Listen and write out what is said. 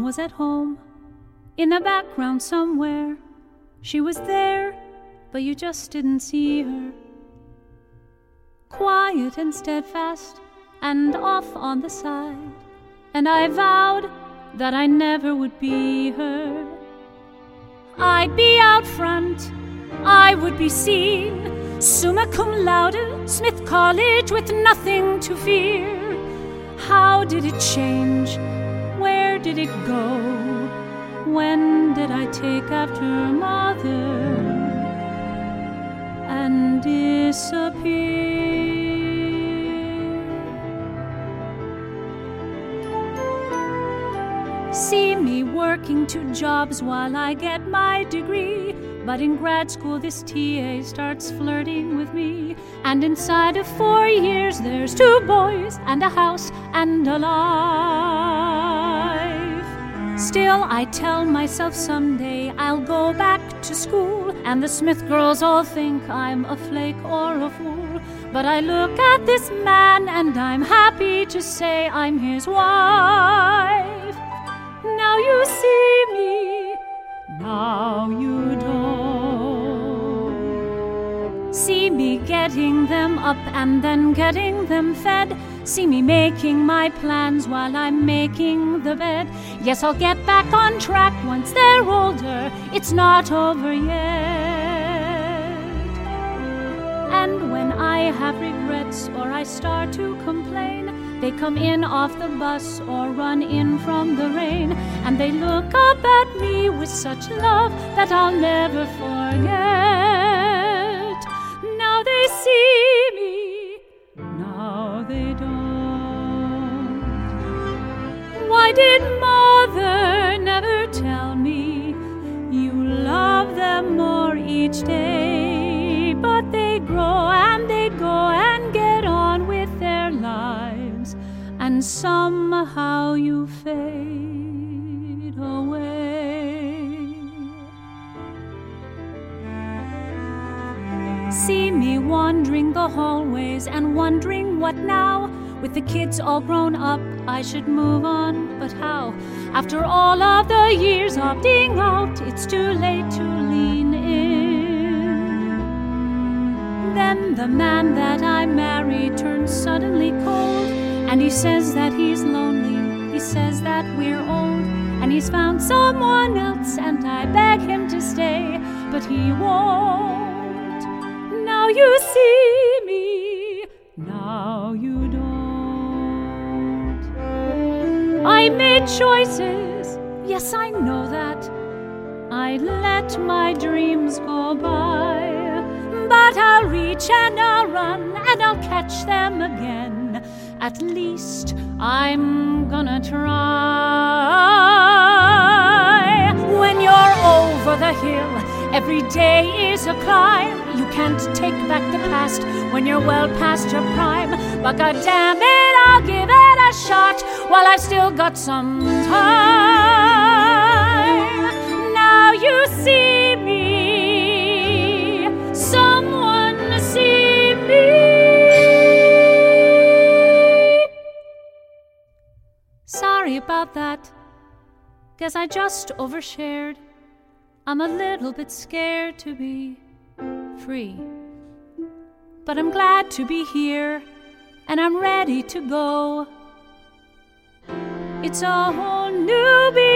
was at home, in the background somewhere. She was there, but you just didn't see her. Quiet and steadfast, and off on the side. And I vowed that I never would be her. I'd be out front, I would be seen, summa cum laude, Smith College, with nothing to fear. How did it change? Where did it go? When did I take after mother and disappear? See me working 2 jobs while I get my degree. But in grad school this TA starts flirting with me. And inside of 4 years there's 2 boys and a house and a life. Still I tell myself someday I'll go back to school, and the Smith girls all think I'm a flake or a fool. But I look at this man and I'm happy to say I'm his wife. Now you see me, now you don't. See me getting them up and then getting them fed. See me making my plans while I'm making the bed. Yes, I'll get back on track once they're older. It's not over yet. And when I have regrets or I start to complain, they come in off the bus or run in from the rain, and they look up at me with such love that I'll never forget. Now they see me, now they don't. Why did mother never tell me you love them more each day? But they grow and they go and get on with their lives, and somehow you fade away. See me wandering the hallways and wondering what now. With the kids all grown up, I should move on, but how? After all of the years opting out, it's too late to lean in. Then the man that I married turns suddenly cold, and he says that he's lonely, he says that we're old, and he's found someone else, and I beg him to stay, but he won't. Now you see me, now you don't. I made choices, yes, I know that. I let my dreams go by, but I'll reach and I'll run and I'll catch them again. At least I'm gonna try. When you're over the hill, every day is a climb. You can't take back the past when you're well past your prime. But goddamn it, I'll give it a shot while I've still got some time. Now you see me, someone see me. Sorry about that, guess I just overshared. I'm a little bit scared to be free, but I'm glad to be here, and I'm ready to go. It's a whole new beginning.